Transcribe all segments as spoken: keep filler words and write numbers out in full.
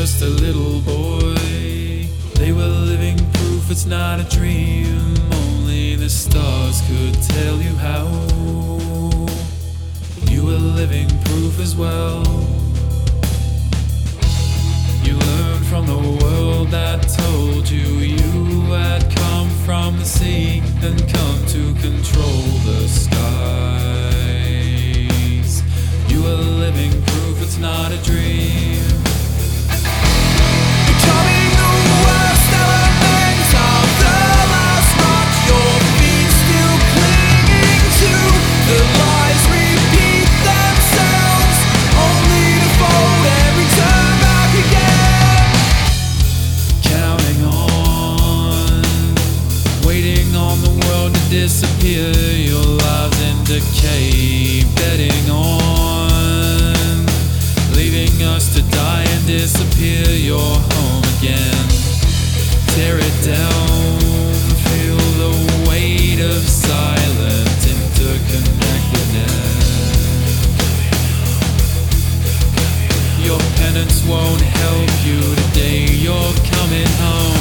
just a little boy. They were living proof it's not a dream. Only the stars could tell you how. You were living proof as well. You learned from the world that told you you had come from the sea and come to control the skies. You were living proof it's not a dream. Becoming the worst element of the last march. Your feet still clinging to the lies repeat themselves, only to fold every turn back again. Counting on, waiting on the world to disappear. Your lives in decay, betting on leaving us to die and disappear. You're home again. Tear it down, feel the weight of silent interconnectedness. Your penance won't help you today. You're coming home.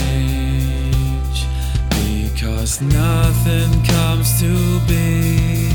Nothing comes to be.